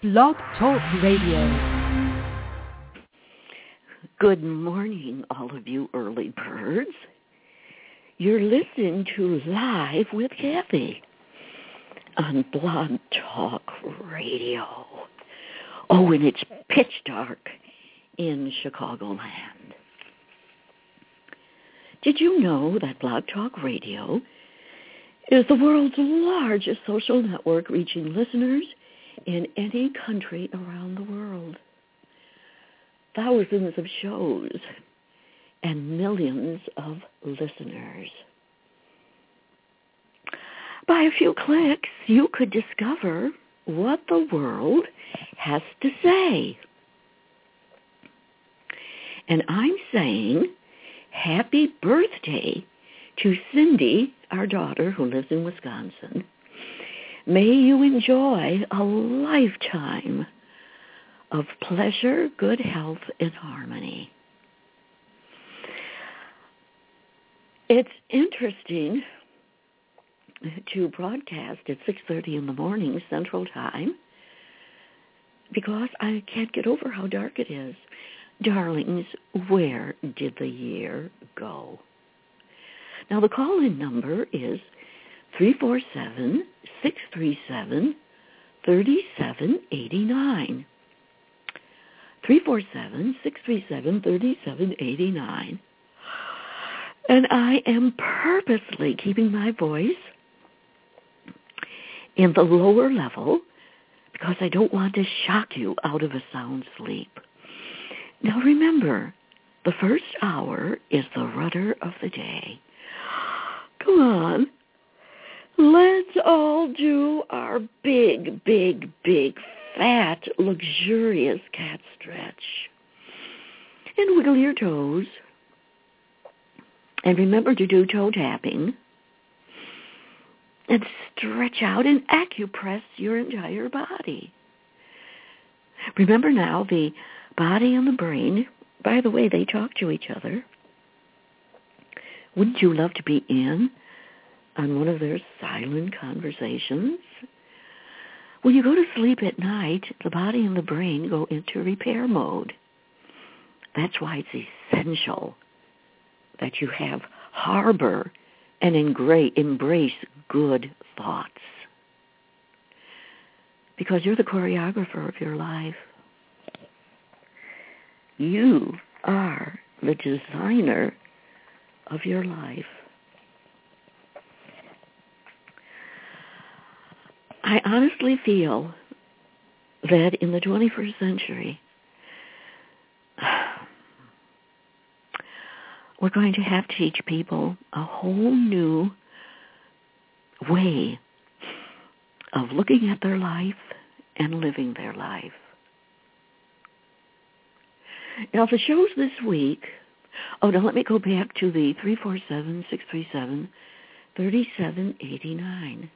Blog Talk Radio. Good morning, all of you early birds. You're listening to Live with Kathy on Blog Talk Radio. Oh, and it's pitch dark in Chicagoland. Did you know that Blog Talk Radio is the world's largest social network reaching listeners in any country around the world? Thousands of shows and millions of listeners. By a few clicks, you could discover what the world has to say. And I'm saying happy birthday to Cindy, our daughter who lives in Wisconsin. May you enjoy a lifetime of pleasure, good health, and harmony. It's interesting to broadcast at 6:30 in the morning Central Time because I can't get over how dark it is. Darlings, where did the year go? Now, the call-in number is 347-637-3789. 347-637-3789. And I am purposely keeping my voice in the lower level because I don't want to shock you out of a sound sleep. Now remember, the first hour is the rudder of the day. Come on. Let's all do our big, fat, luxurious cat stretch. And wiggle your toes. And remember to do toe tapping. And stretch out and acupress your entire body. Remember now, the body and the brain, by the way, they talk to each other. Wouldn't you love to be in on one of their silent conversations? When you go to sleep at night, the body and the brain go into repair mode. That's why it's essential that you harbor and embrace good thoughts. Because you're the choreographer of your life. You are the designer of your life. I honestly feel that in the 21st century, we're going to have to teach people a whole new way of looking at their life and living their life. Now, the shows this week, now let me go back to the 347-637-3789.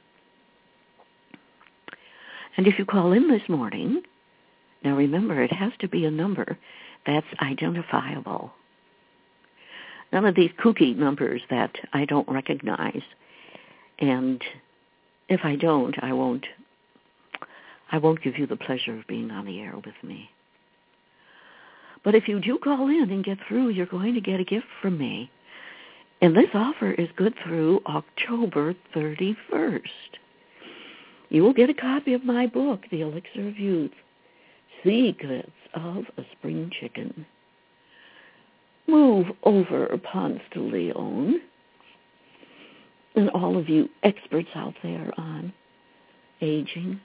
And if you call in this morning, now remember, it has to be a number that's identifiable. None of these kooky numbers that I don't recognize. And if I don't, I won't give you the pleasure of being on the air with me. But if you do call in and get through, you're going to get a gift from me. And this offer is good through October 31st. You will get a copy of my book, The Elixir of Youth, Secrets of a Spring Chicken. Move over, Ponce de Leon, and all of you experts out there on aging.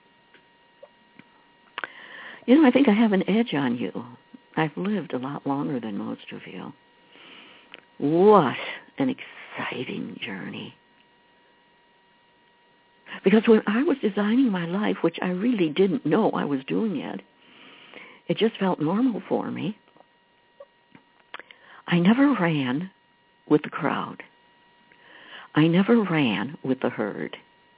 You know, I think I have an edge on you. I've lived a lot longer than most of you. What an exciting journey. Because when I was designing my life, which I really didn't know I was doing it just felt normal for me. I never ran with the crowd. I never ran with the herd.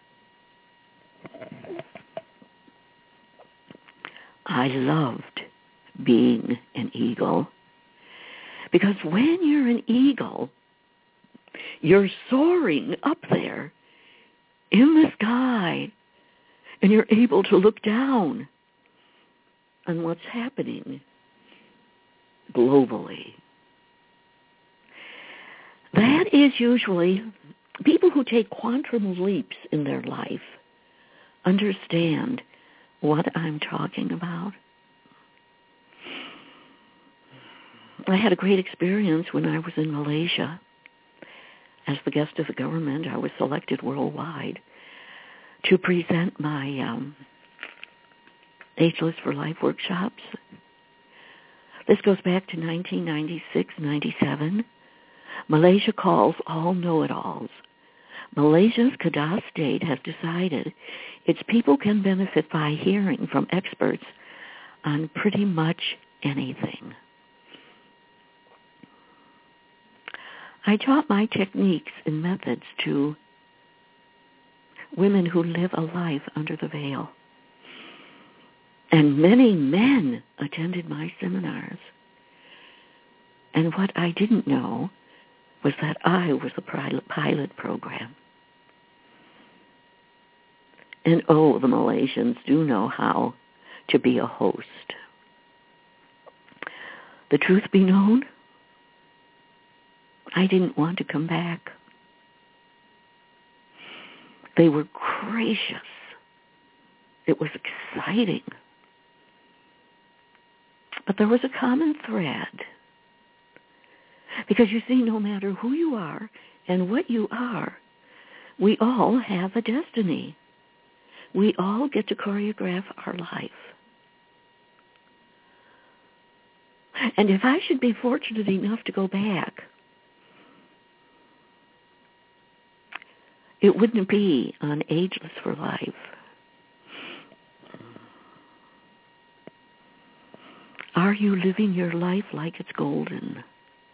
I loved being an eagle. Because when you're an eagle, you're soaring up there in the sky, and you're able to look down on what's happening globally. That is usually people who take quantum leaps in their life understand what I'm talking about. I had a great experience when I was in Malaysia. As the guest of the government, I was selected worldwide to present my Ageless for Life workshops. This goes back to 1996-97. Malaysia calls all know-it-alls. Malaysia's Kedah state has decided its people can benefit by hearing from experts on pretty much anything. I taught my techniques and methods to women who live a life under the veil. And many men attended my seminars. And what I didn't know was that I was a pilot program. And oh, the Malaysians do know how to be a host. The truth be known, I didn't want to come back. They were gracious. It was exciting. But there was a common thread. Because you see, no matter who you are and what you are, we all have a destiny. We all get to choreograph our life. And if I should be fortunate enough to go back, it wouldn't be on Ageless for Life. Are you living your life like it's golden?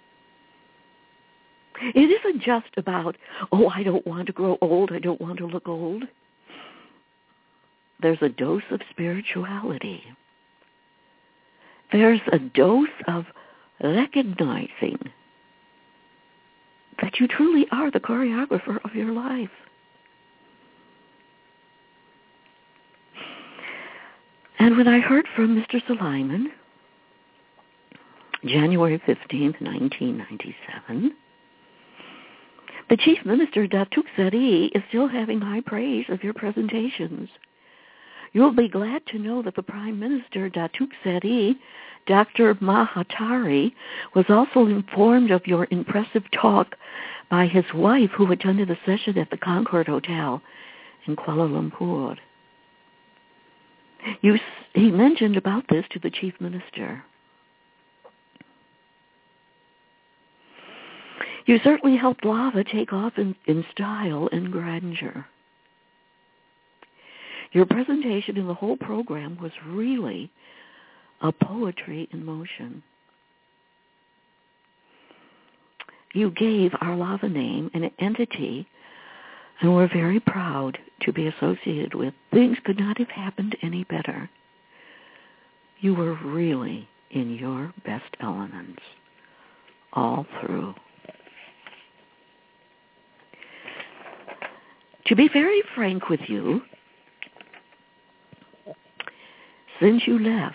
It isn't just about, oh, I don't want to grow old, I don't want to look old. There's a dose of spirituality. There's a dose of recognizing that you truly are the choreographer of your life. And when I heard from Mr. Suleiman, January 15th, 1997, the Chief Minister, Datuk Seri, is still having high praise of your presentations. You'll be glad to know that the Prime Minister, Datuk Seri, Dr. Mahathiri, was also informed of your impressive talk by his wife, who attended a session at the Concord Hotel in Kuala Lumpur. He mentioned about this to the Chief Minister. You certainly helped Lava take off in style and grandeur. Your presentation in the whole program was really a poetry in motion. You gave our Lava name an entity, and we're very proud to be associated with. Things could not have happened any better. You were really in your best elements all through. To be very frank with you, since you left,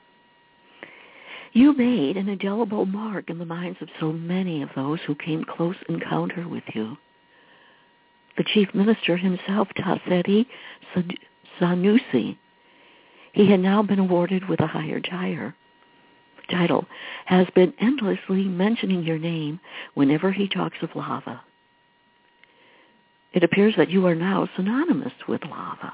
you made an indelible mark in the minds of so many of those who came close encounter with you. The Chief Minister himself, Taseri Sanusi, he had now been awarded with a higher title, has been endlessly mentioning your name whenever he talks of Lava. It appears that you are now synonymous with Lava.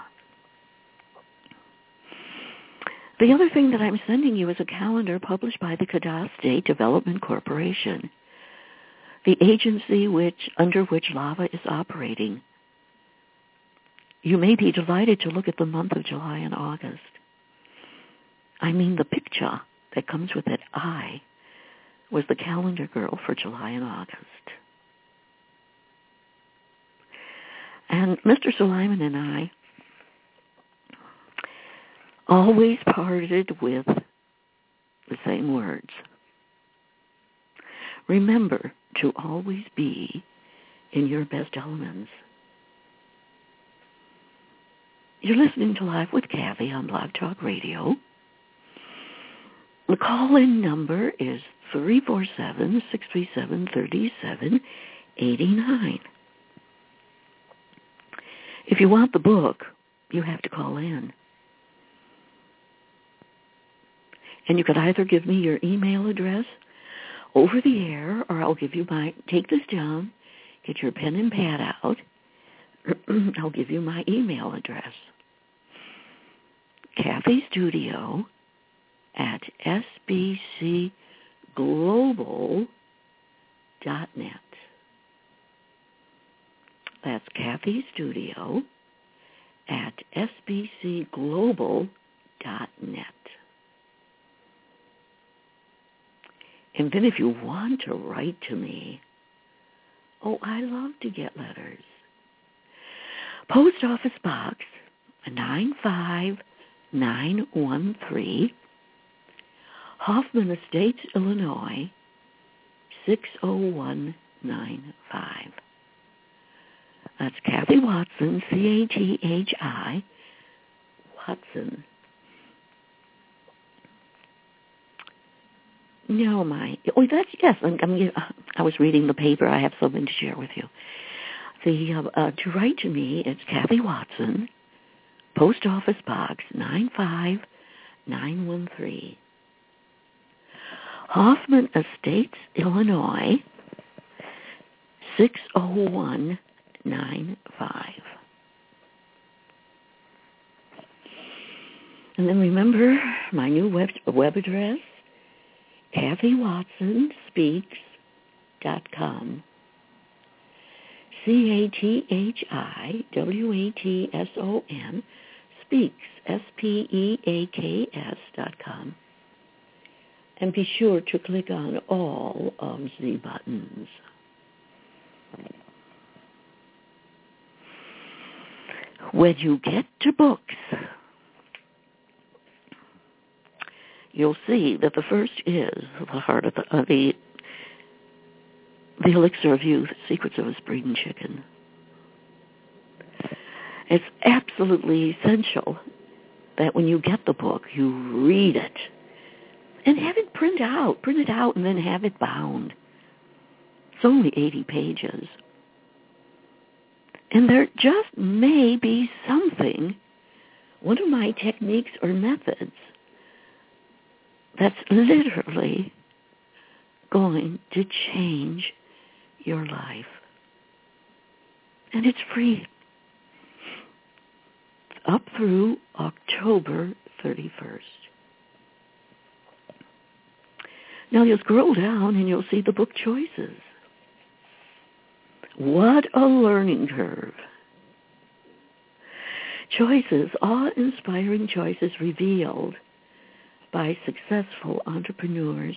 The other thing that I'm sending you is a calendar published by the Kedah State Development Corporation, the agency under which Lava is operating. You may be delighted to look at the month of July and August. I mean, the picture that comes with that I was the calendar girl for July and August. And Mr. Suleiman and I always parted with the same words. Remember to always be in your best elements. You're listening to Live with Kathy on Blog Talk Radio. The call-in number is 347-637-3789. If you want the book, you have to call in. And you could either give me your email address over the air, or I'll give you take this down, get your pen and pad out. I'll give you my email address. Kathy Studio at sbcglobal.net. That's Kathy Studio at sbcglobal.net. And then if you want to write to me, I love to get letters. Post Office Box 95913, Hoffman Estates, Illinois 60195. That's Kathy Watson, C-A-T-H-I, Watson. No, I was reading the paper. I have something to share with you. To write to me, it's Kathy Watson, Post Office Box 95913, Hoffman Estates, Illinois 60195. And then remember my new web address, KathyWatsonSpeaks.com. CathyWatson Speaks, SPEAKS.com. And be sure to click on all of the buttons. When you get to books, you'll see that the first is The Heart of the Elixir of Youth, Secrets of a Spring Chicken. It's absolutely essential that when you get the book, you read it and have it print it out, and then have it bound. It's only 80 pages. And there just may be something, one of my techniques or methods, that's literally going to change your life. And it's free. It's up through October 31st. Now you'll scroll down and you'll see the book choices. What a learning curve. Choices, awe-inspiring choices revealed by successful entrepreneurs.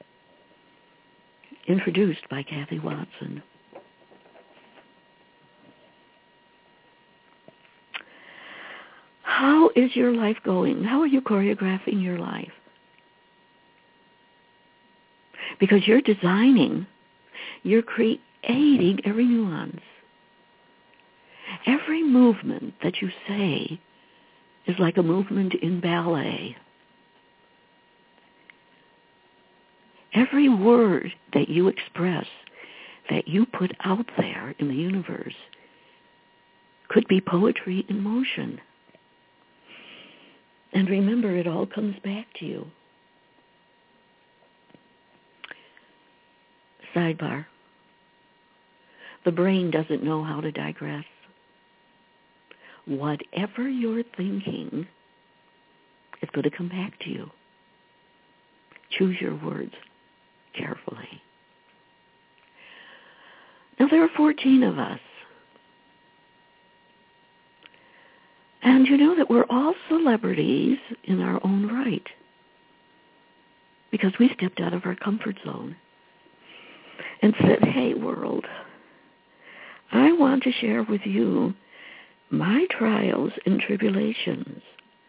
Introduced by Kathy Watson. How is your life going? How are you choreographing your life? Because you're designing, you're creating every nuance. Every movement that you say is like a movement in ballet. Every word that you express, that you put out there in the universe, could be poetry in motion. And remember, it all comes back to you. Sidebar. The brain doesn't know how to digress. Whatever you're thinking, it's going to come back to you. Choose your words carefully. Now, there are 14 of us. And you know that we're all celebrities in our own right, because we stepped out of our comfort zone and said, hey, world, I want to share with you my trials and tribulations.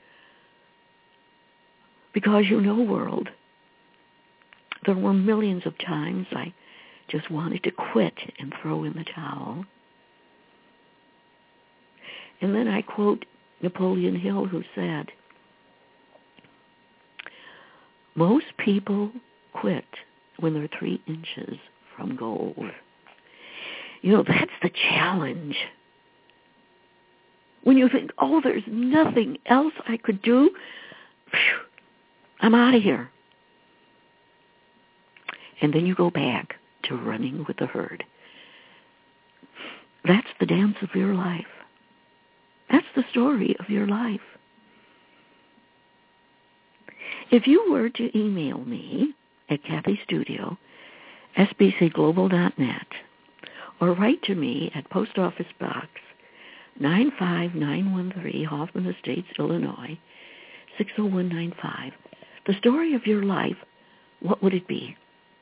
Because you know, world, there were millions of times I just wanted to quit and throw in the towel. And then I quote Napoleon Hill, who said, Most people quit when they're 3 inches from gold. You know, that's the challenge. When you think, oh, there's nothing else I could do, phew, I'm out of here. And then you go back to running with the herd. That's the dance of your life. That's the story of your life. If you were to email me at Kathy Studio, sbcglobal.net, or write to me at Post Office Box 95913, Hoffman Estates, Illinois, 60195, the story of your life, what would it be?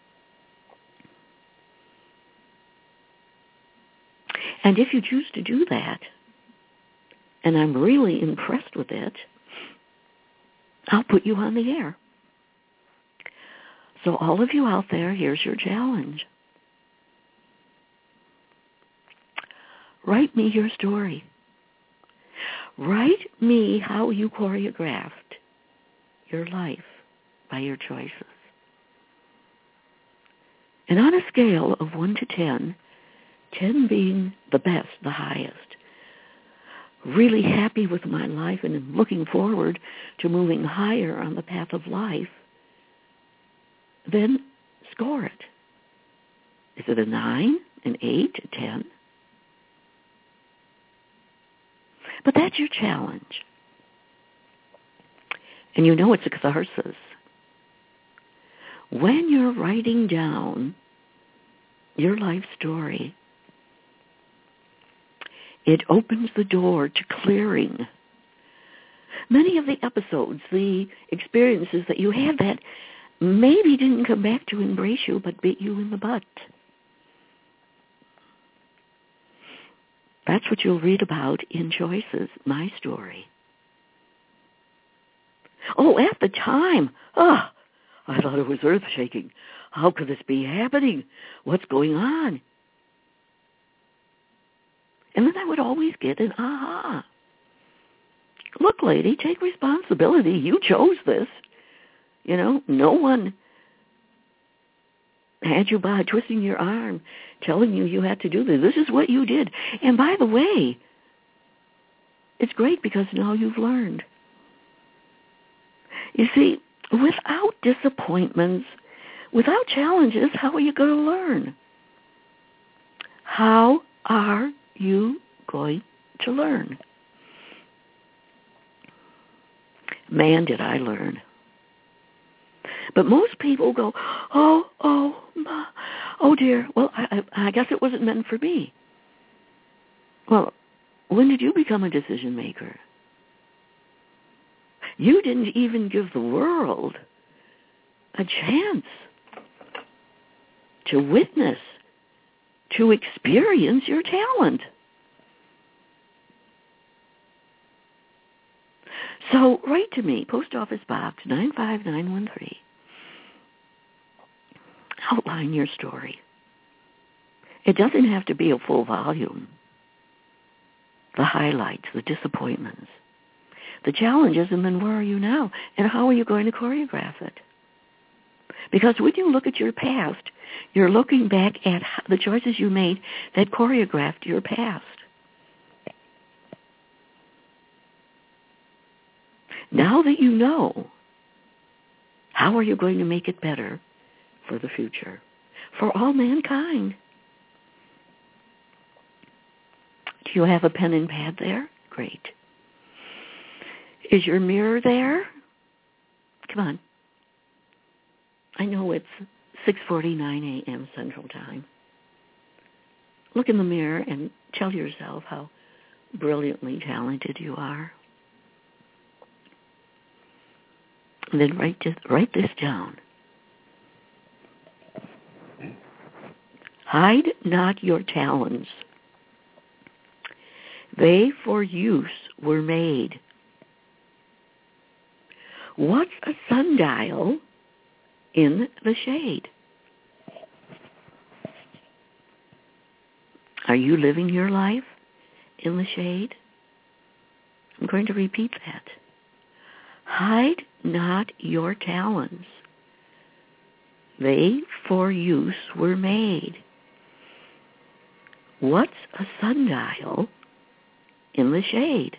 And if you choose to do that, and I'm really impressed with it, I'll put you on the air. So all of you out there, here's your challenge. Write me your story. Write me how you choreographed your life by your choices. And on a scale of 1 to 10, 10 being the best, the highest, really happy with my life and looking forward to moving higher on the path of life, then score it. Is it a 9, an 8, a 10? But that's your challenge. And you know it's a catharsis. When you're writing down your life story, it opens the door to clearing many of the episodes, the experiences that you had that maybe didn't come back to embrace you but bit you in the butt. That's what you'll read about in Choices, my story. Oh, at the time, I thought it was earth-shaking. How could this be happening? What's going on? And then I would always get an aha. Look, lady, take responsibility. You chose this. You know, no one had you by twisting your arm, telling you had to do this. This is what you did. And by the way, it's great because now you've learned. You see, without disappointments, without challenges, how are you going to learn? How are you going to learn? Man, did I learn. But most people go, oh dear, well, I guess it wasn't meant for me. Well, when did you become a decision maker? You didn't even give the world a chance to witness, to experience your talent. So write to me, Post Office Box 95913. Outline your story. It doesn't have to be a full volume. The highlights, the disappointments, the challenges, and then where are you now? And how are you going to choreograph it? Because when you look at your past, you're looking back at the choices you made that choreographed your past. Now that you know, how are you going to make it better for the future, for all mankind? Do you have a pen and pad there? Great. Is your mirror there? Come on. I know it's 6:49 a.m. Central Time. Look in the mirror and tell yourself how brilliantly talented you are. And then write this down. Hide not your talents. They for use were made. What's a sundial in the shade? Are you living your life in the shade? I'm going to repeat that. Hide not your talents. They for use were made. What's a sundial in the shade?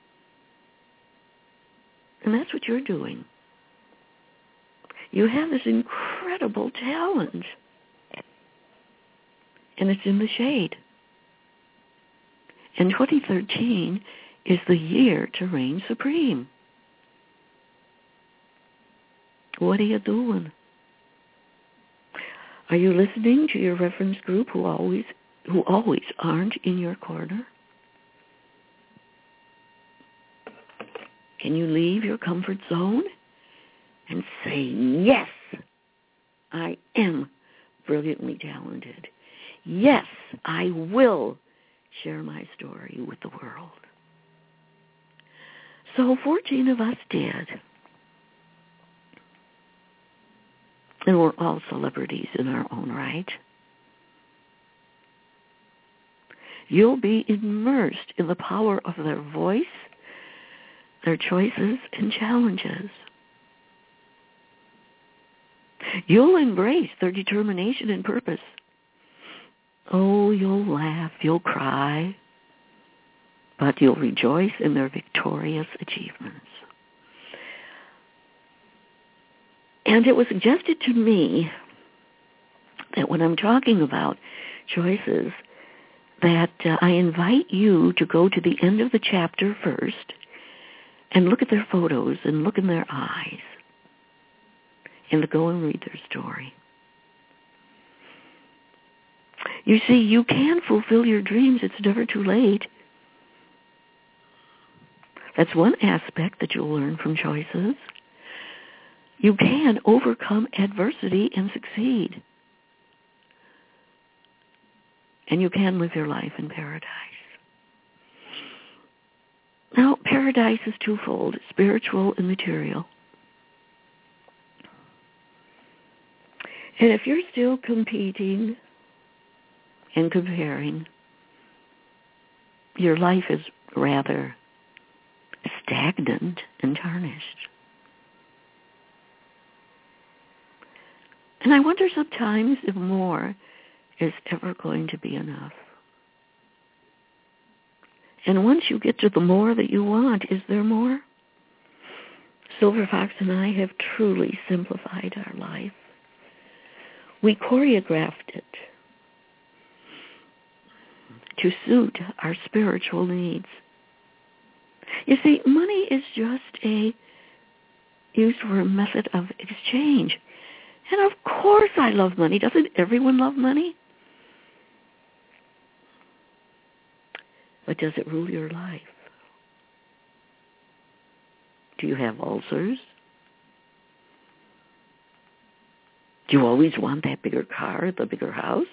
And that's what you're doing. You have this incredible talent, and it's in the shade. And 2013 is the year to reign supreme. What are you doing? Are you listening to your reference group who always aren't in your corner? Can you leave your comfort zone and say, yes, I am brilliantly talented. Yes, I will share my story with the world. So 14 of us did. And we're all celebrities in our own right. You'll be immersed in the power of their voice, their choices and challenges. You'll embrace their determination and purpose. Oh, you'll laugh, you'll cry, but you'll rejoice in their victorious achievements. And it was suggested to me that when I'm talking about choices, that I invite you to go to the end of the chapter first and look at their photos and look in their eyes and to go and read their story. You see, you can fulfill your dreams. It's never too late. That's one aspect that you'll learn from choices. You can overcome adversity and succeed. And you can live your life in paradise. Now, paradise is twofold, spiritual and material. And if you're still competing and comparing, your life is rather stagnant and tarnished. And I wonder sometimes if more is ever going to be enough. And once you get to the more that you want, is there more? Silver Fox and I have truly simplified our life. We choreographed it to suit our spiritual needs. You see, money is just used for a method of exchange. And of course I love money. Doesn't everyone love money? But does it rule your life? Do you have ulcers? Do you always want that bigger car, the bigger house?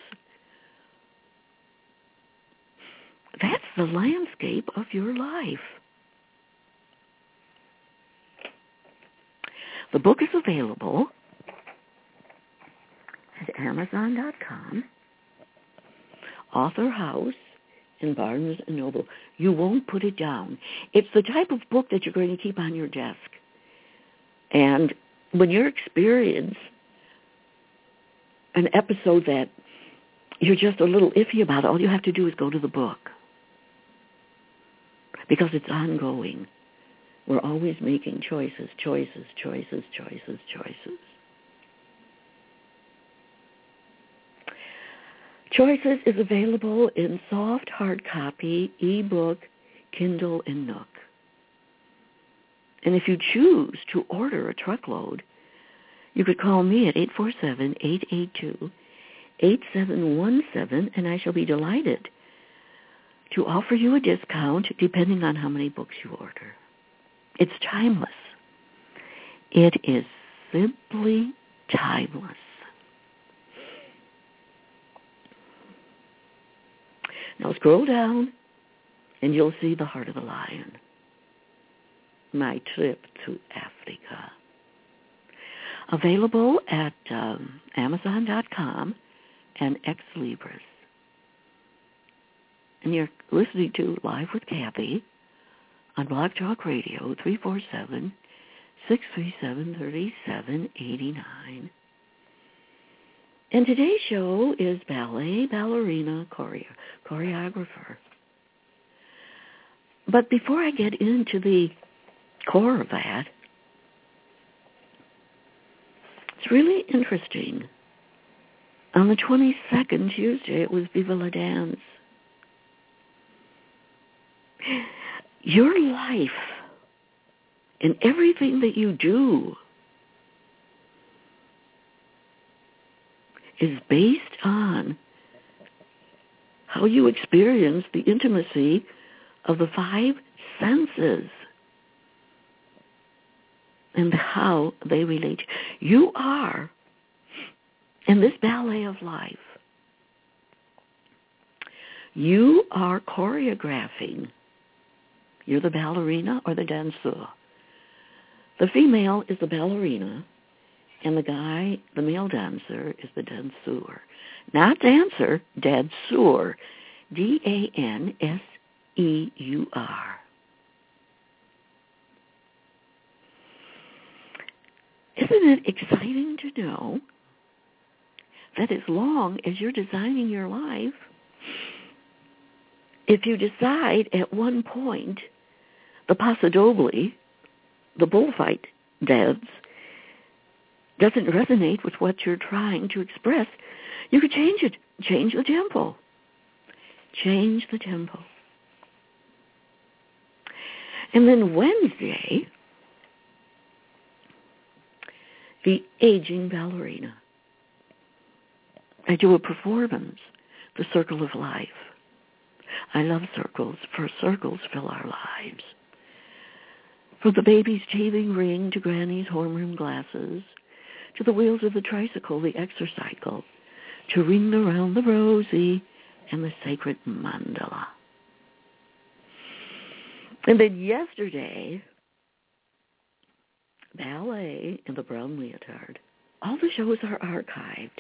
That's the landscape of your life. The book is available at Amazon.com, Author House, and Barnes & Noble. You won't put it down. It's the type of book that you're going to keep on your desk. And when you experience an episode that you're just a little iffy about, all you have to do is go to the book. Because it's ongoing. We're always making choices. Choices is available in soft hard copy, ebook, Kindle, and Nook. And if you choose to order a truckload, you could call me at 847-882-8717, and I shall be delighted to offer you a discount depending on how many books you order. It's timeless. It is simply timeless. Now scroll down, and you'll see The Heart of the Lion, my trip to Africa. Available at Amazon.com and Ex Libris. And you're listening to Live with Kathy on Blog Talk Radio, 637-3789. And today's show is ballet, ballerina, choreographer. But before I get into the core of that, it's really interesting. On the 22nd, Tuesday, it was Viva la Dance. Your life and everything that you do is based on how you experience the intimacy of the five senses and how they relate. You are, in this ballet of life, you are choreographing. You're the ballerina or the dancer. The female is the ballerina, and the guy, the male dancer, is the danseur. Not dancer, danseur. Danseur. Isn't it exciting to know that as long as you're designing your life, if you decide at one point the Paso Doble, the bullfight dance, doesn't resonate with what you're trying to express, you could change it. Change the tempo. Change the tempo. And then Wednesday, the aging ballerina. I do a performance, The Circle of Life. I love circles, for circles fill our lives. From the baby's teething ring to Granny's homeroom glasses, to the wheels of the tricycle, the exercycle, to ring around the rosy and the sacred mandala. And then yesterday, ballet in the brown leotard. All the shows are archived.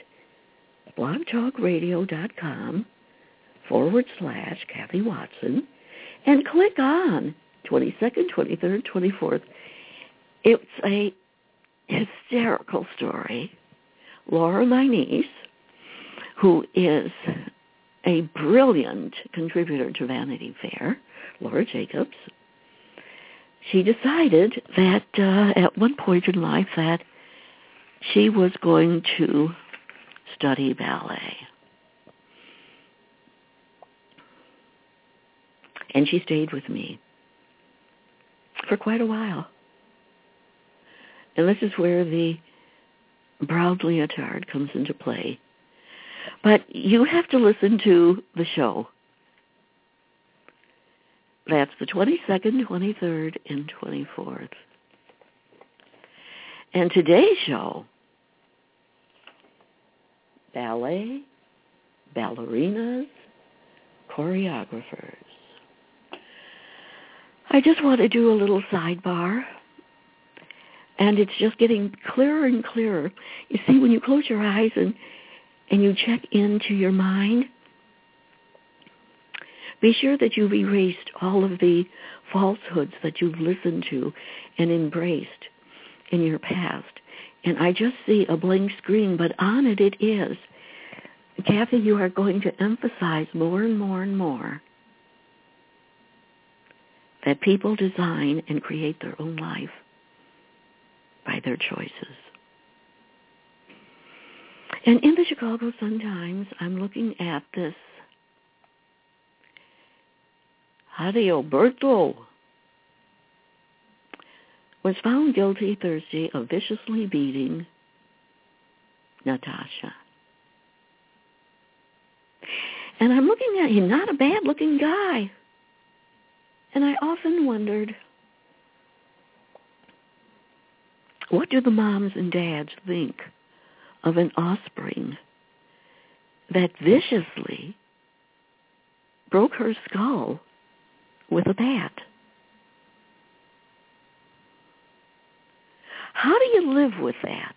blogtalkradio.com/Kathy Watson, and click on 22nd, 23rd, 24th. It's a hysterical story. Laura, my niece, who is a brilliant contributor to Vanity Fair, Laura Jacobs, she decided that at one point in life that she was going to study ballet. And she stayed with me for quite a while. And this is where the brown leotard comes into play. But you have to listen to the show. That's the 22nd, 23rd, and 24th. And today's show, ballet, ballerinas, choreographers. I just want to do a little sidebar, and it's just getting clearer and clearer. You see, when you close your eyes and you check into your mind, be sure that you've erased all of the falsehoods that you've listened to and embraced in your past. And I just see a blank screen, but on it is. Kathy, you are going to emphasize more and more and more that people design and create their own life by their choices. And in the Chicago Sun-Times, I'm looking at this Adalberto was found guilty Thursday of viciously beating Natasha. And I'm looking at him, not a bad-looking guy. And I often wondered, what do the moms and dads think of an offspring that viciously broke her skull with a bat? How do you live with that?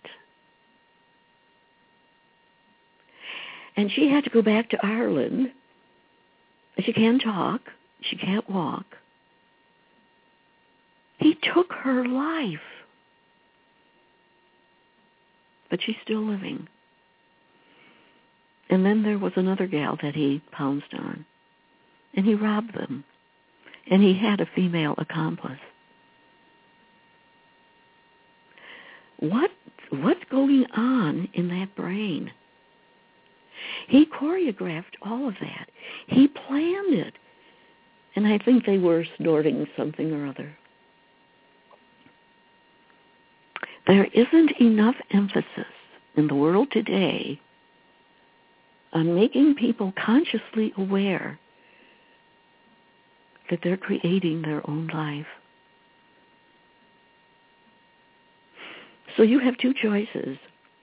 And she had to go back to Ireland. She can't talk. She can't walk. He took her life. but she's still living. And then there was another gal that he pounced on, and he robbed them, and he had a female accomplice. What's going on in that brain? He choreographed all of that. He planned it. And I think they were snorting something or other. There isn't enough emphasis in the world today on making people consciously aware that they're creating their own life. So you have two choices.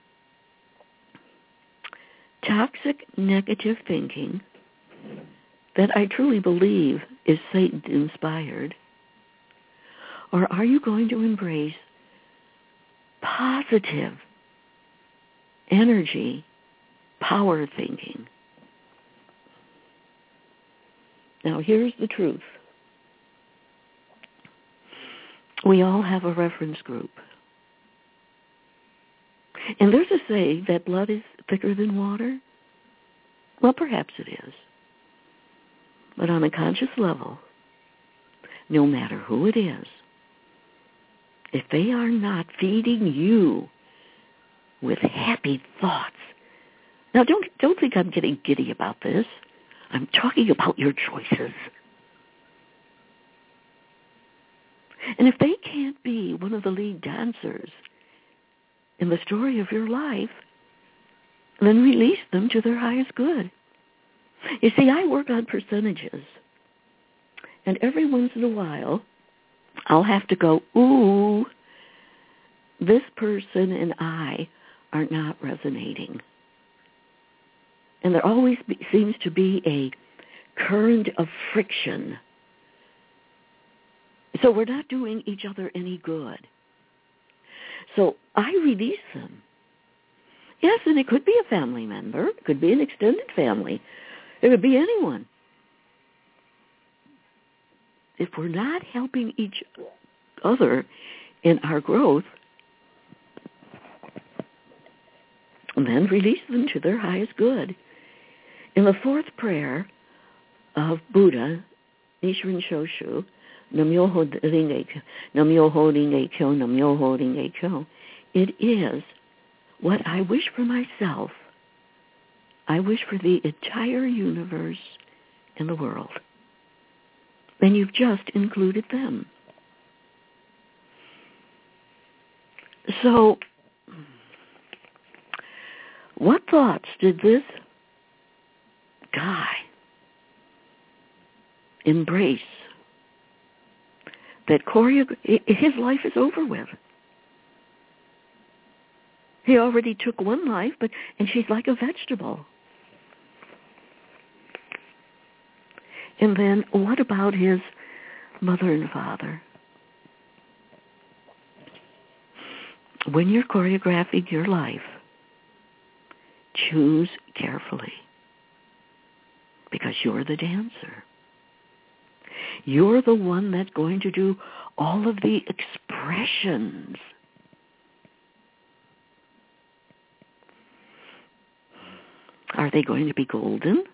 Toxic negative thinking that I truly believe is Satan-inspired, or are you going to embrace positive energy, power thinking? Now here's the truth. We all have a reference group. And there's a saying that blood is thicker than water. Well, perhaps it is. But on a conscious level, no matter who it is, if they are not feeding you with happy thoughts, now don't think I'm getting giddy about this. I'm talking about your choices. And if they can't be one of the lead dancers in the story of your life, then release them to their highest good. You see, I work on percentages, and every once in a while, I'll have to go, ooh, this person and I are not resonating. And there always seems to be a current of friction. So we're not doing each other any good. So I release them. Yes, and it could be a family member. It could be an extended family. It could be anyone. If we're not helping each other in our growth, then release them to their highest good. In the fourth prayer of Buddha, Nichiren Shoshu, Nam-myoho Renge-kyo, Nam-myoho Renge-kyo, Nam-myoho Renge-kyo, it is what I wish for myself, I wish for the entire universe and the world. And you've just included them. So, what thoughts did this guy embrace that his life is over with? He already took one life, and she's like a vegetable. And then what about his mother and father? When you're choreographing your life, choose carefully, because you're the dancer. You're the one that's going to do all of the expressions. Are they going to be golden?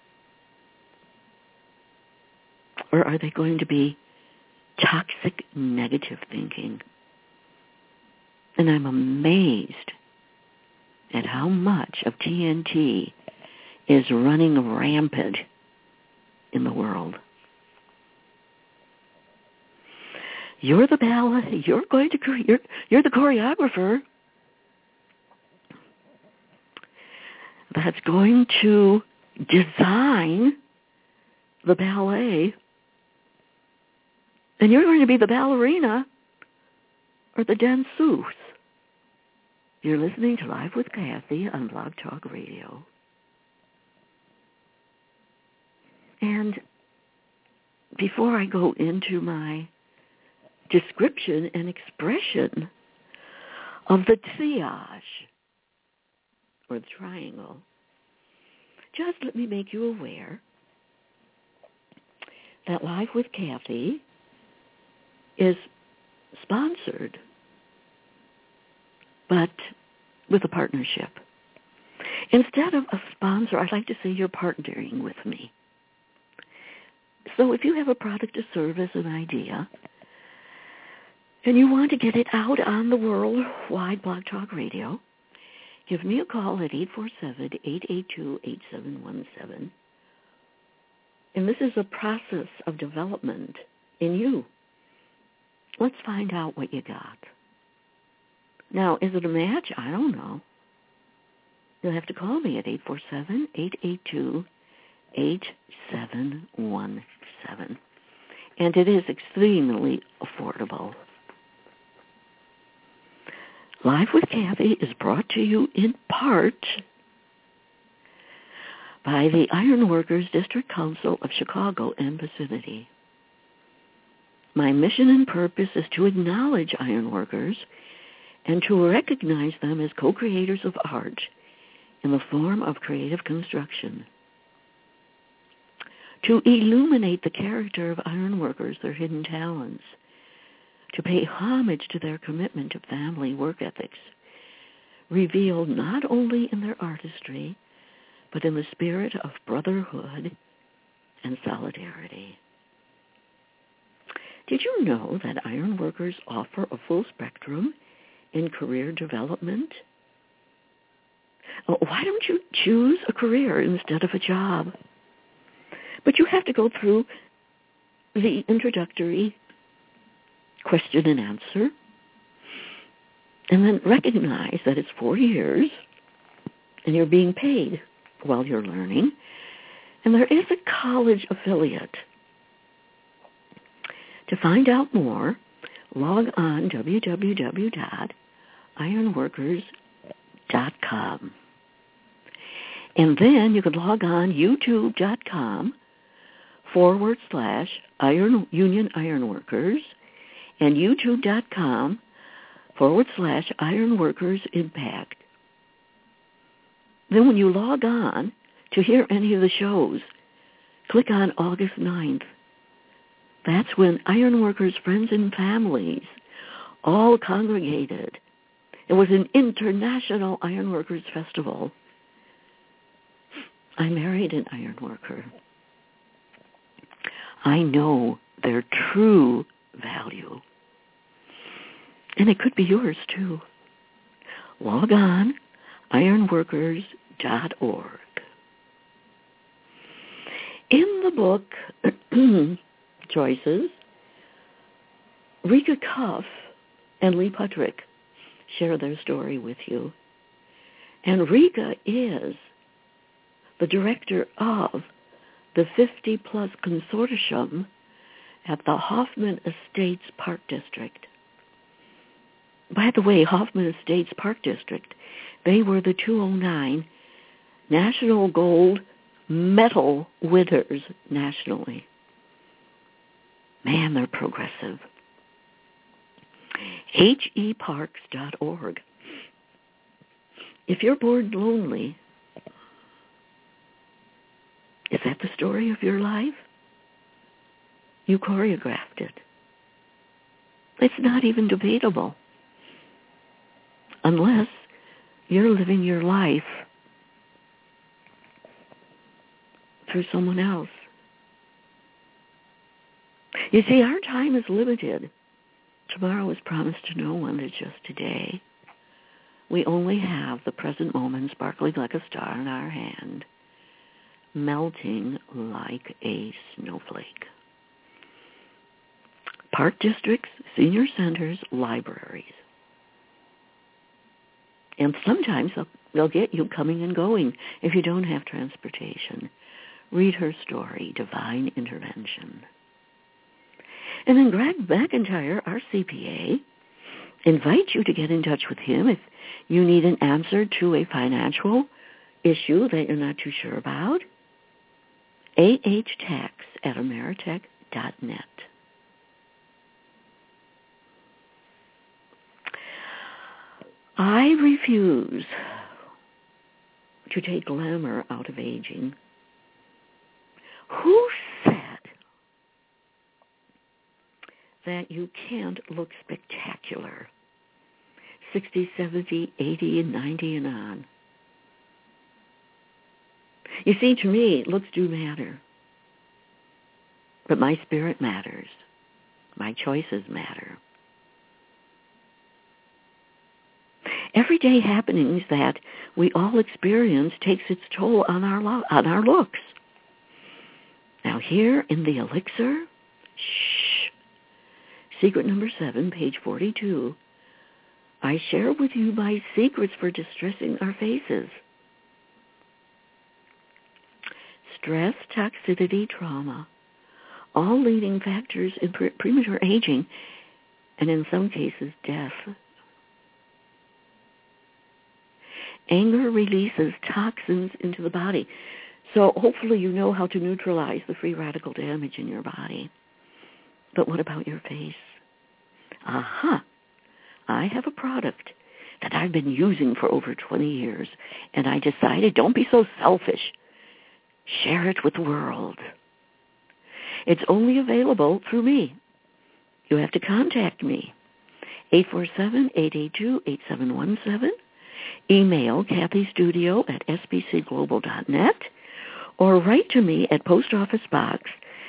Or are they going to be toxic negative thinking? And I'm amazed at how much of TNT is running rampant in the world. You're the ballet. You're the choreographer that's going to design the ballet, and you're going to be the ballerina or the danseuse. You're listening to Live with Kathy on Blog Talk Radio. And before I go into my description and expression of the triage, or the triangle, just let me make you aware that Live with Kathy is sponsored, but with a partnership. Instead of a sponsor, I'd like to say you're partnering with me. So if you have a product or service, an idea, and you want to get it out on the worldwide Blog Talk Radio, give me a call at 847-882-8717. And this is a process of development in you. Let's find out what you got. Now, is it a match? I don't know. You'll have to call me at 847-882-8717. And it is extremely affordable. Live with Kathy is brought to you in part by the Ironworkers District Council of Chicago and vicinity. My mission and purpose is to acknowledge ironworkers and to recognize them as co-creators of art in the form of creative construction. To illuminate the character of ironworkers, their hidden talents, to pay homage to their commitment to family work ethics, revealed not only in their artistry, but in the spirit of brotherhood and solidarity. Did you know that ironworkers offer a full spectrum in career development? Why don't you choose a career instead of a job? But you have to go through the introductory question and answer, and then recognize that it's 4 years, and you're being paid while you're learning, and there is a college affiliate. To find out more, log on www.ironworkers.com. And then you could log on youtube.com/Iron Union Ironworkers and youtube.com/Ironworkers Impact. Then when you log on to hear any of the shows, click on August 9th. That's when Ironworkers' friends and families all congregated. It was an international Ironworkers festival. I married an ironworker. I know their true value. And it could be yours, too. Log on, ironworkers.org. In the book Choices, Rika Cuff and Lee Puttrick share their story with you. And Rika is the director of the 50-plus consortium at the Hoffman Estates Park District. By the way, Hoffman Estates Park District, they were the 2009 National Gold Medal winners nationally. Man, they're progressive. heparks.org. If you're bored and lonely, is that the story of your life? You choreographed it. It's not even debatable. Unless you're living your life through someone else. You see, our time is limited. Tomorrow is promised to no one. It's just today. We only have the present moment sparkling like a star in our hand, melting like a snowflake. Park districts, senior centers, libraries. And sometimes they'll get you coming and going if you don't have transportation. Read her story, Divine Intervention. And then Greg McIntyre, our CPA, invites you to get in touch with him if you need an answer to a financial issue that you're not too sure about. ahtax@ameritech.net. I refuse to take glamour out of aging. Who said that you can't look spectacular 60, 70, 80, and 90 and on. You see, to me, looks do matter. But my spirit matters. My choices matter. Everyday happenings that we all experience takes its toll on our looks. Now here in the Elixir, secret number 7, page 42, I share with you my secrets for distressing our faces. Stress, toxicity, trauma, all leading factors in premature aging, and in some cases, death. Anger releases toxins into the body. So hopefully you know how to neutralize the free radical damage in your body. But what about your face? Aha! I have a product that I've been using for over 20 years, and I decided, don't be so selfish. Share it with the world. It's only available through me. You have to contact me. 847-882-8717. Email kathystudio@sbcglobal.net or write to me at Post Office Box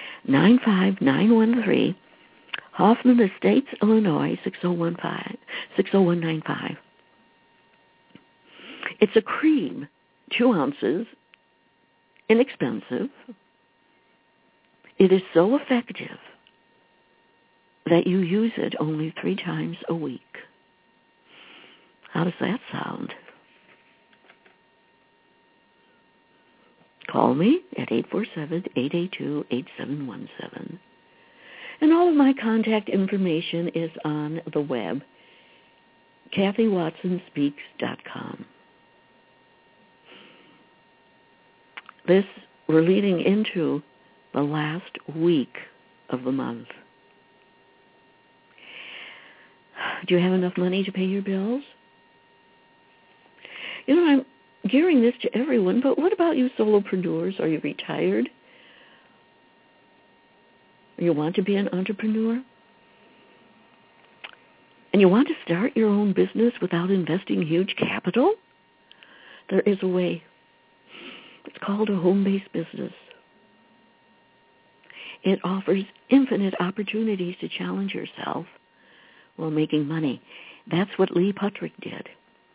95913, Hoffman Estates, Illinois 60195. It's a cream, 2 ounces, inexpensive. It is so effective that you use it only 3 times a week. How does that sound? Call me at 847-882-8717. And all of my contact information is on the web, KathyWatsonSpeaks.com. We're leading into the last week of the month. Do you have enough money to pay your bills? You know, I'm gearing this to everyone, but what about you solopreneurs? Are you retired? Or you want to be an entrepreneur? And you want to start your own business without investing huge capital? There is a way. It's called a home-based business. It offers infinite opportunities to challenge yourself while making money. That's what Lee Puttrick did.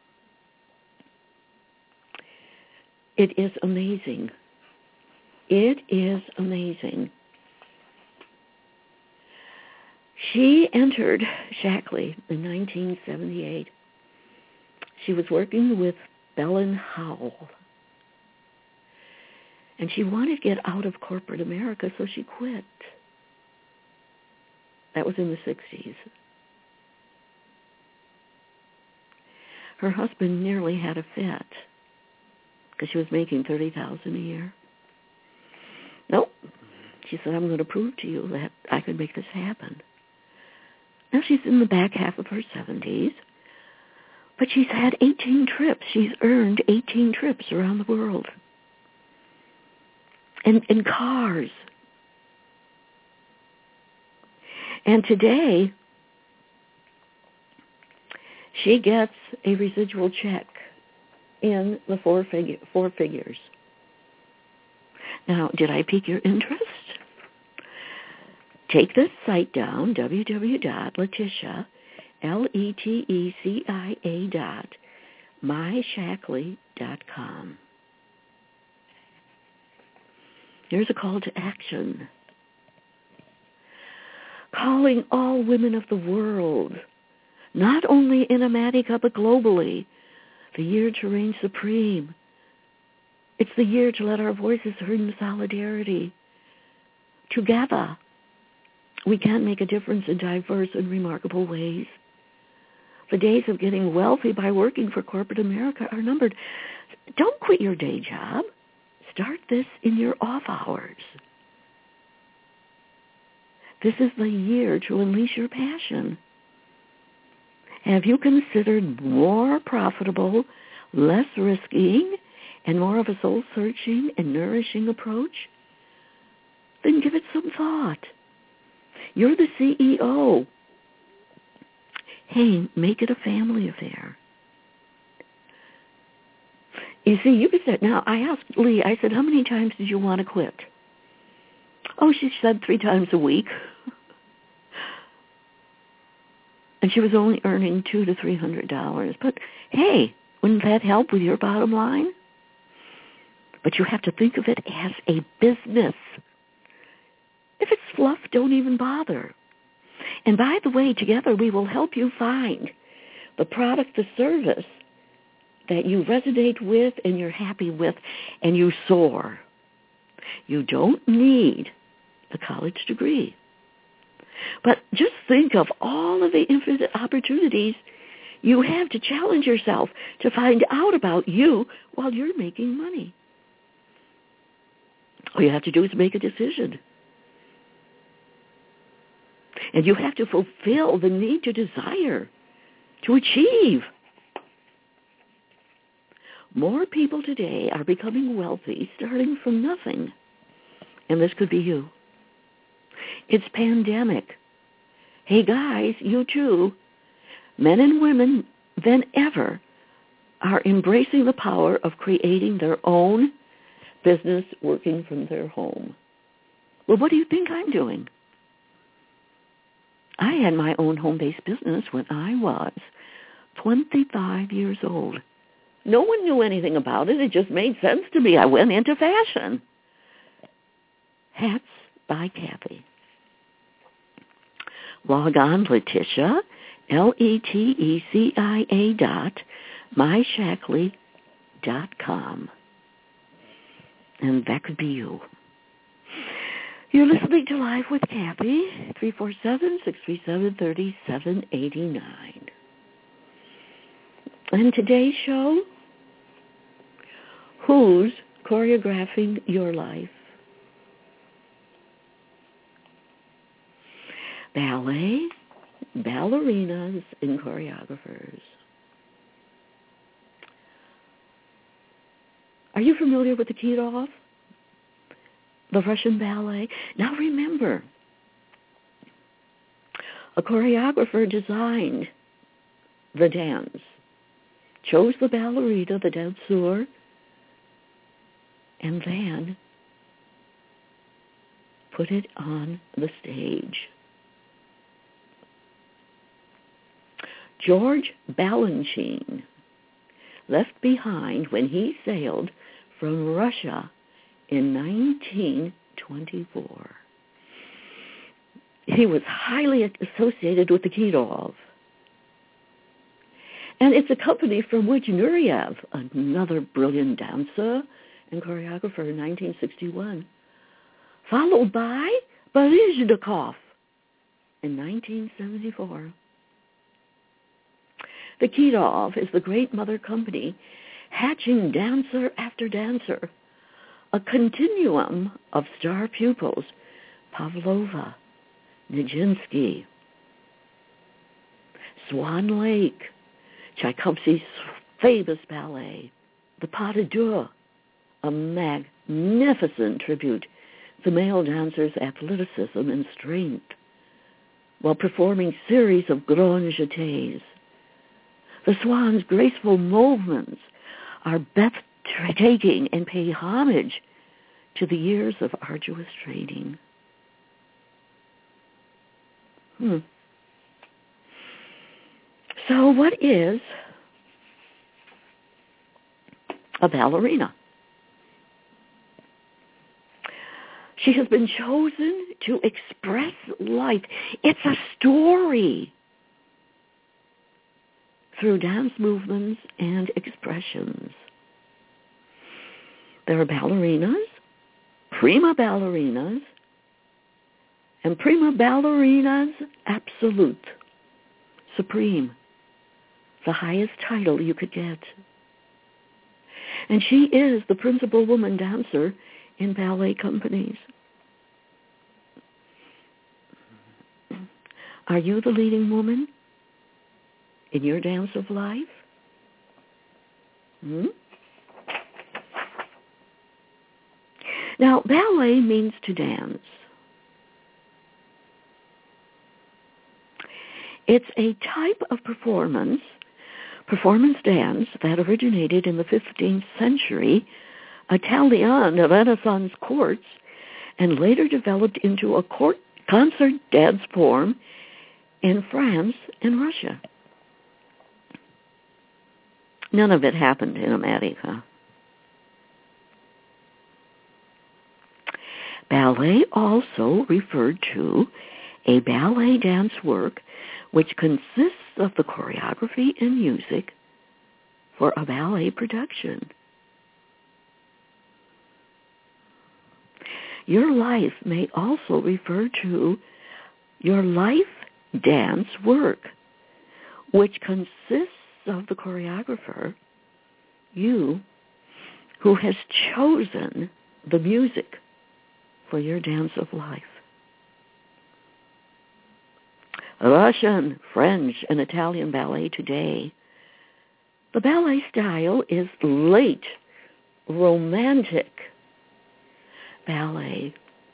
It is amazing. It is amazing. She entered Shaklee in 1978. She was working with Belen Howell. And she wanted to get out of corporate America, so she quit. That was in the 60s. Her husband nearly had a fit because she was making $30,000 a year. Nope. She said, I'm going to prove to you that I could make this happen. Now she's in the back half of her 70s, but she's had 18 trips. She's earned 18 trips around the world. And in cars. And today, she gets a residual check in the four figures. Now, did I pique your interest? Take this site down, www.Leticia, LETECIA.myshaklee.com. Here's a call to action. Calling all women of the world, not only in Amatica, but globally, the year to reign supreme. It's the year to let our voices heard in solidarity. Together, we can make a difference in diverse and remarkable ways. The days of getting wealthy by working for corporate America are numbered. Don't quit your day job. Start this in your off hours. This is the year to unleash your passion. Have you considered more profitable, less risking, and more of a soul-searching and nourishing approach? Then give it some thought. You're the CEO. Hey, make it a family affair. You see, you said, now, I asked Lee, I said, how many times did you want to quit? Oh, she said 3 times a week. And she was only earning $200 to $300. But, hey, wouldn't that help with your bottom line? But you have to think of it as a business. If it's fluff, don't even bother. And by the way, together we will help you find the product, the service that you resonate with and you're happy with and you soar. You don't need a college degree. But just think of all of the infinite opportunities you have to challenge yourself to find out about you while you're making money. All you have to do is make a decision. And you have to fulfill the need to desire, to achieve. More people today are becoming wealthy starting from nothing. And this could be you. It's pandemic. Hey guys, you too, men and women than ever, are embracing the power of creating their own business working from their home. Well, what do you think I'm doing? I had my own home-based business when I was 25 years old. No one knew anything about it. It just made sense to me. I went into fashion. Hats by Kathy. Log on, Leticia, LETECIA.myshackley.com. And that could be you. You're listening to Live with Kathy, 347-637-3789. And today's show, who's choreographing your life? Ballet, ballerinas, and choreographers. Are you familiar with the Kirov? The Russian ballet? Now remember, a choreographer designed the dance, chose the ballerina, the danseur, and then put it on the stage. George Balanchine left behind when he sailed from Russia in 1924. He was highly associated with the Kirov. And it's a company from which Nureyev, another brilliant dancer and choreographer in 1961, followed by Baryshnikov in 1974. The Kirov is the great mother company hatching dancer after dancer, a continuum of star pupils, Pavlova, Nijinsky, Swan Lake, Tchaikovsky's famous ballet, the Pas de Deux, a magnificent tribute to male dancers' athleticism and strength, while performing series of grands jetés. The Swans' graceful movements are breathtaking and pay homage to the years of arduous training. So what is a ballerina? She has been chosen to express life. It's a story through dance movements and expressions. There are ballerinas, prima ballerinas, and prima ballerinas absolute, supreme, the highest title you could get. And she is the principal woman dancer in ballet companies. Are you the leading woman in your dance of life? Now, ballet means to dance. It's a type of performance dance that originated in the 15th century Italian Renaissance courts and later developed into a concert dance form in France and Russia. None of it happened in America. Ballet also referred to a ballet dance work which consists of the choreography and music for a ballet production. Your life may also refer to your life dance work, which consists of the choreographer, you, who has chosen the music for your dance of life. Russian, French, and Italian ballet today. The ballet style is late romantic ballet.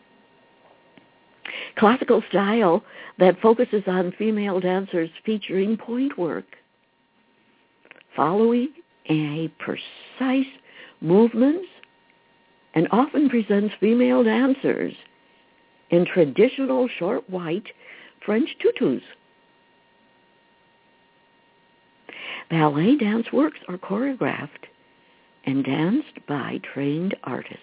Classical style that focuses on female dancers featuring point work, following a precise movements, and often presents female dancers in traditional short white French tutus. Ballet dance works are choreographed and danced by trained artists.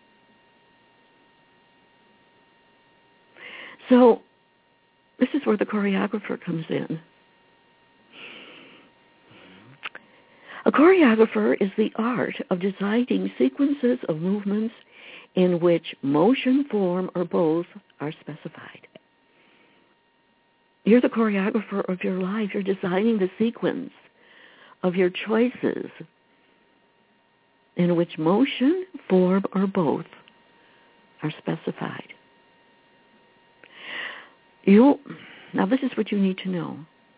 So, this is where the choreographer comes in. A choreographer is the art of designing sequences of movements in which motion, form, or both are specified. You're the choreographer of your life. You're designing the sequence of your choices in which motion, form, or both are specified. Now this is what you need to know.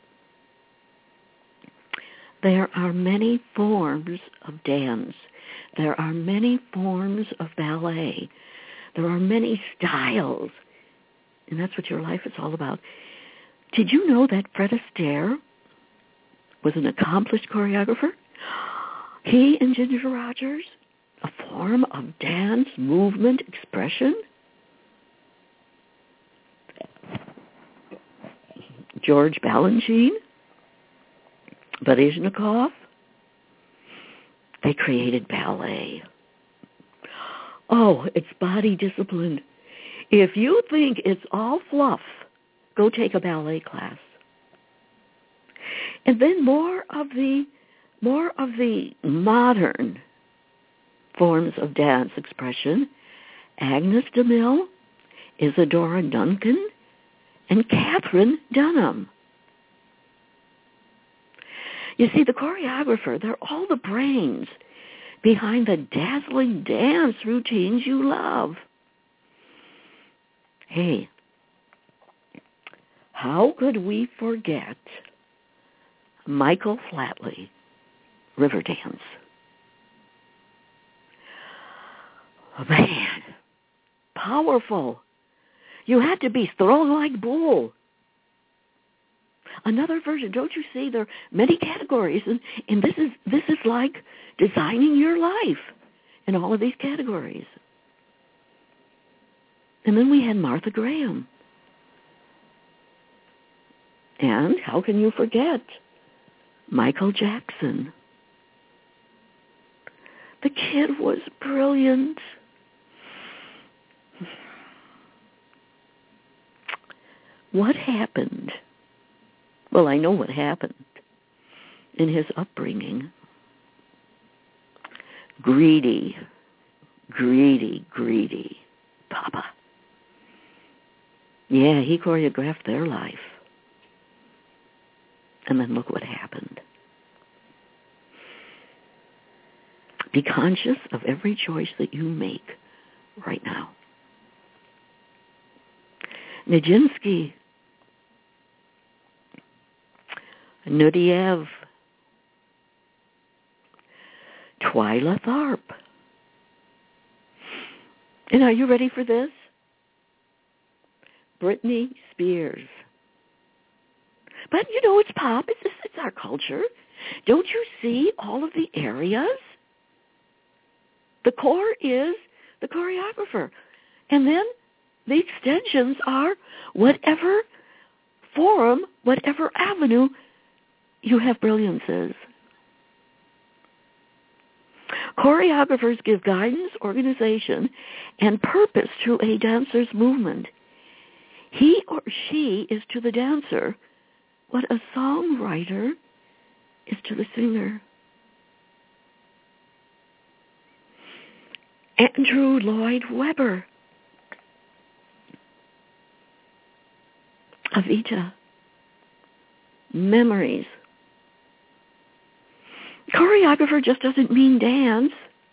There are many forms of dance. There are many forms of ballet. There are many styles. And that's what your life is all about. Did you know that Fred Astaire was an accomplished choreographer? He and Ginger Rogers, a form of dance, movement, expression. George Balanchine, Baryshnikov, they created ballet. Oh, it's body discipline. If you think it's all fluff, go take a ballet class. And then more of the modern forms of dance expression, Agnes DeMille, Isadora Duncan, and Catherine Dunham. You see, the choreographer, they're all the brains behind the dazzling dance routines you love. Hey, how could we forget Michael Flatley, Riverdance? Oh, man, powerful. You had to be thrown like bull. Another version, don't you see? There are many categories, and this is like designing your life in all of these categories. And then we had Martha Graham. And how can you forget Michael Jackson? The kid was brilliant. What happened? Well, I know what happened in his upbringing. Greedy Papa. Yeah, he choreographed their life. And then look what happened. Be conscious of every choice that you make right now. Nijinsky, Nudiev, Twyla Tharp. And are you ready for this? Britney Spears. But, it's pop. It's our culture. Don't you see all of the areas? The core is the choreographer. And then the extensions are whatever forum, whatever avenue you have brilliances. Choreographers give guidance, organization, and purpose to a dancer's movement. He or she is to the dancer what a songwriter is to the singer. Andrew Lloyd Webber, Evita, Memories. Choreographer just doesn't mean dance.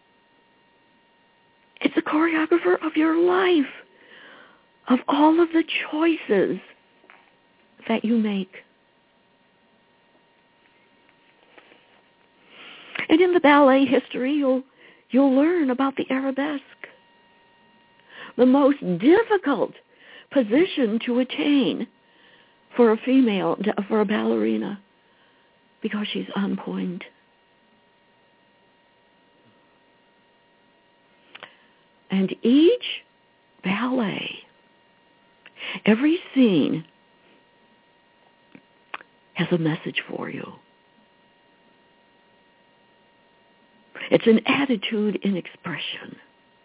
It's a choreographer of your life, of all of the choices that you make. And in the ballet history, you'll learn about the arabesque, the most difficult position to attain for a female, for a ballerina, because she's on point. And each ballet, every scene has a message for you. It's an attitude in expression.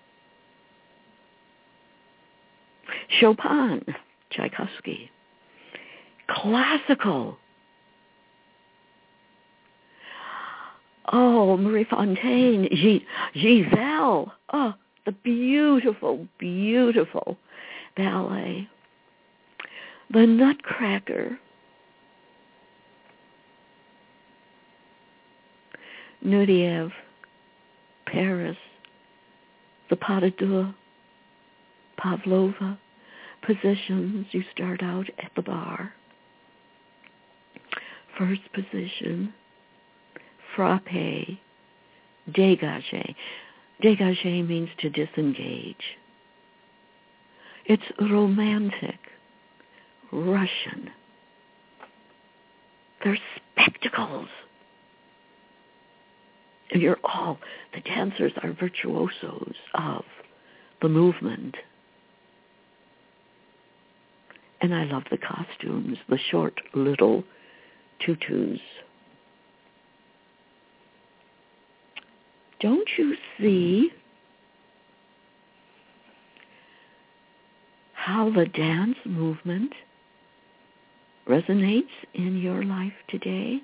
Chopin, Tchaikovsky, classical. Oh, Marie Fontaine, Giselle. Oh, the beautiful, beautiful ballet. The Nutcracker. Nureyev, Paris, the Pas de Deux, Pavlova, positions. You start out at the bar. First position, frappe, dégagé. Dégagé means to disengage. It's romantic, Russian. They're spectacles. And the dancers are virtuosos of the movement. And I love the costumes, the short little tutus. Don't you see how the dance movement resonates in your life today?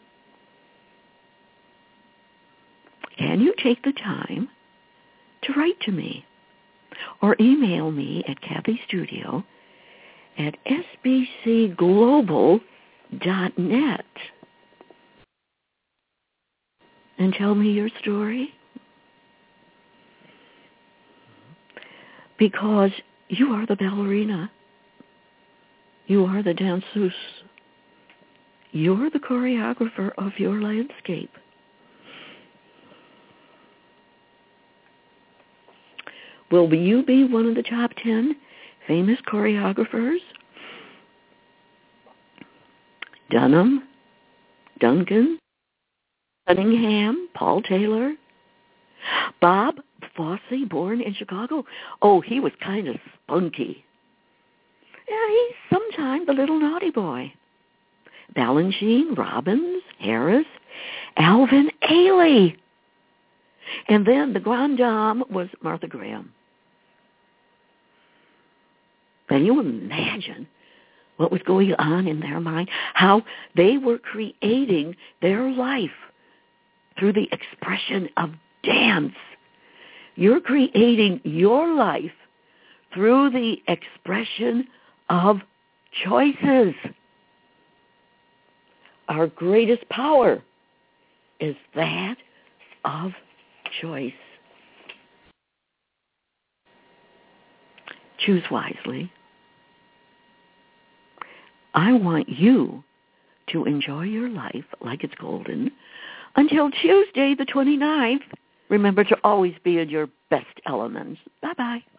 Can you take the time to write to me or email me at kathystudio@sbcglobal.net and tell me your story? Because you are the ballerina. You are the danseuse. You're the choreographer of your landscape. Will you be one of the top 10 famous choreographers? Dunham, Duncan, Cunningham, Paul Taylor, Bob Fosse, born in Chicago. Oh, he was kind of spunky. Yeah, he's sometimes the little naughty boy. Balanchine, Robbins, Harris, Alvin Ailey. And then the grande dame was Martha Graham. Can you imagine what was going on in their mind? How they were creating their life through the expression of dance. You're creating your life through the expression of choices. Our greatest power is that of choice. Choose wisely. I want you to enjoy your life like it's golden until Tuesday the 29th. Remember to always be in your best elements. Bye-bye.